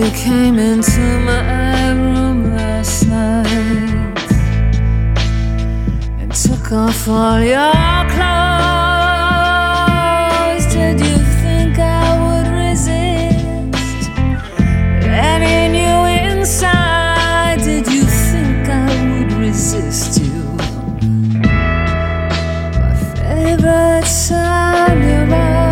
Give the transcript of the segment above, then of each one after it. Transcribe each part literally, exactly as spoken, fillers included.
You came into my room last night and took off all your clothes. Did you think I would resist letting you inside? Did you think I would resist you? My favorite son of all.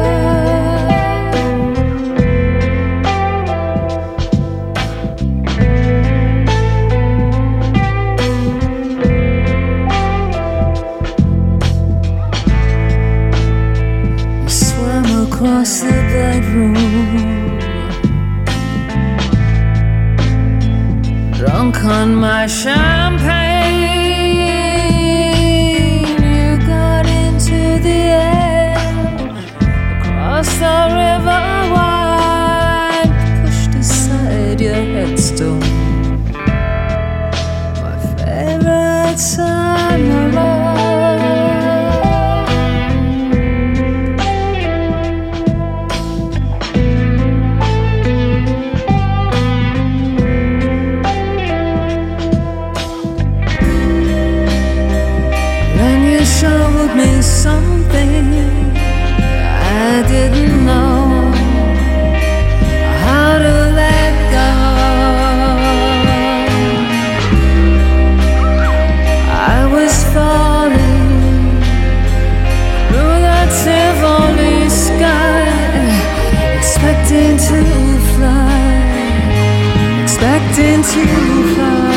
Across the bedroom, drunk on my champagne. You got into the air, across the river wide, pushed aside your headstone. My favorite son of all. Showed me something I didn't know how to let go. I was falling through that Tivoli sky, expecting to fly, expecting to fly.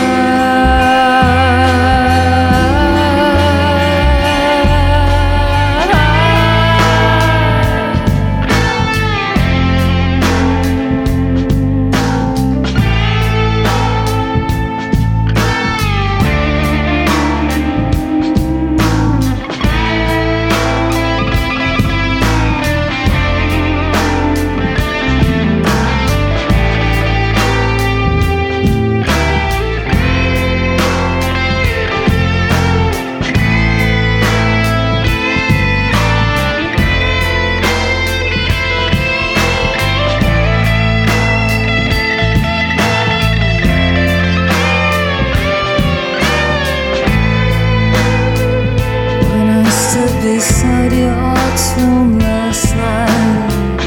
Beside your tomb last night,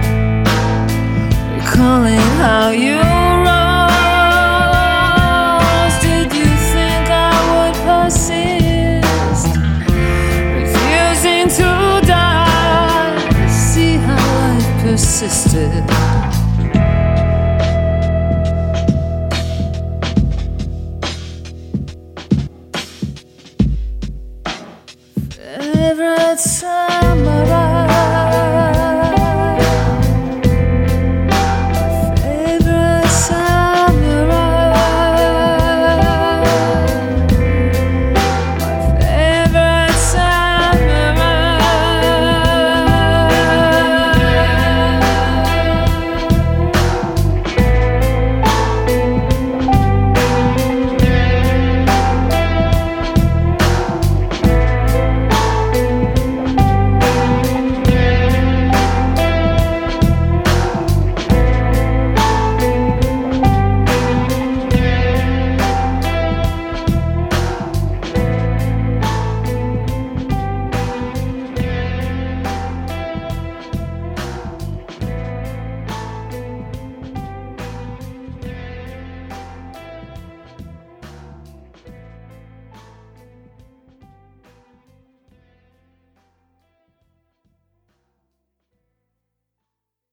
recalling how you rose. Did you think I would persist, refusing to die? See how I persisted.